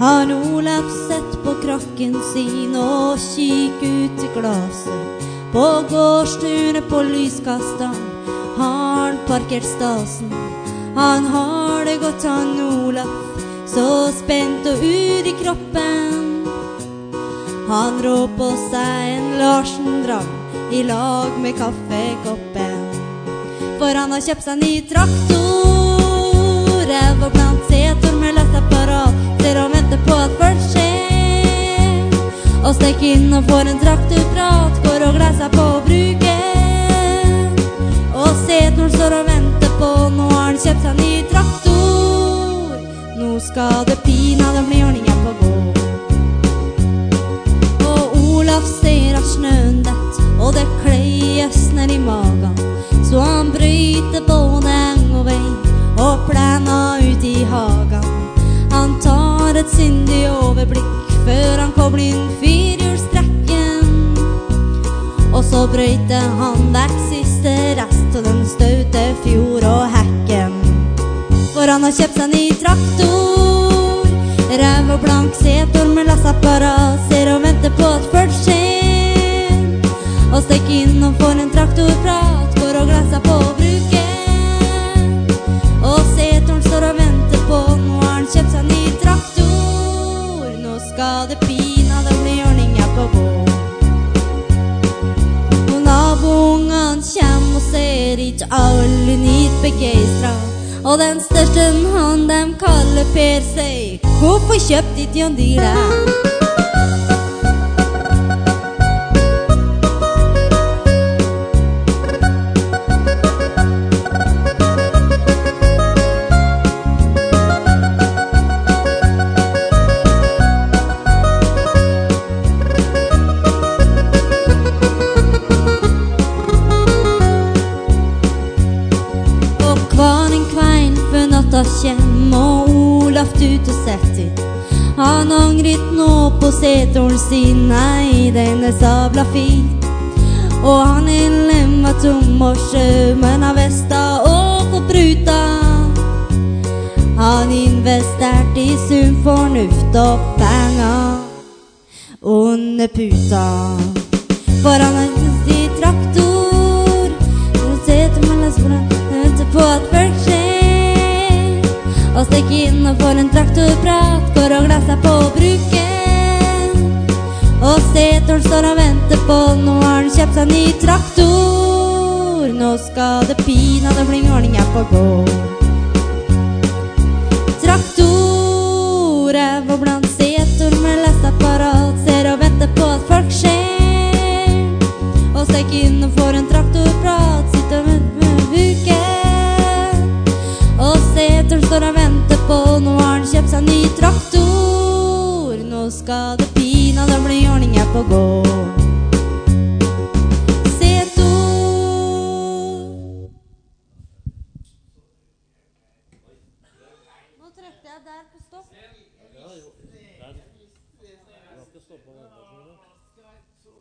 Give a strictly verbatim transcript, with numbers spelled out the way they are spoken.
Har Olaf sett på krakken sin og kikk ut i glaset. På gårdstunet på lyskasteren har han parkert stasen. Han har det godt, han Olaf, så spent og ut i kroppen. Han rå på seg en Larsen-dram i lag med kaffekoppen. For han har kjøpt seg ny traktor, rev og plant setor med lastapparat. Ser og venter på at folk skjer, og stek inn og får en traktorprat. Går og gleder seg på å bruke, og setoren står og venter på. Nå har han kjøpt seg ny traktor, nå skal det pinadø bli ordningen på gå. Og Olaf ser at snøen dett, og det kleies ned i magen. Så han bryter både eng og vei og plena ut i hagen. Han tar et syndig overblikk før han kobler inn firehjulstrekken. Og så brøyter han vekk siste rest av den staute fjord og hekken. For han har kjøpt seg ny traktor, rev og blank setor med lastapparat. Ser og venter på at folk skjer, og stek inn og får en traktorprat. Går og gleder seg på å bruke, og setoren står og venter på. Nå har han kjøpt seg ny traktor, nå skal det pinadø bli ordninger på gå. Og naboungene kjem og ser ikke alle nytt begeistra. Og den største han dem kaller Per sier: hvorfor kjøpt ikke John Deere? Kjem og Olaf ut og setter. Han angret nå på setoren sin, nei, den er sabla fin. Og han er lemma tom og sjømen av vesta og kopruta. Han investert i sunn fornuft og penger under puta. For han har i traktor, og seter med lesbolen, venter på at folk skjer, og stek inn og får en traktorprat. Går og gleder seg på å bruke, og setoren står og venter på. Nå har han kjøpt seg ny traktor, nå skal det pinadø bli ordninger på gå. Traktor, rev og blant setor med lastapparat. Ser og venter på at folk skjer, og stek inn og får en traktorprat. Sitter og venter med å bruke, og setoren står og venter på. Nå har han kjøpt seg ny traktor, nå skal det pinadø bli ordninger på gå. Setor. Nå trykte jeg der på stopp. Ja, jo. Der. Du har ikke stoppet den.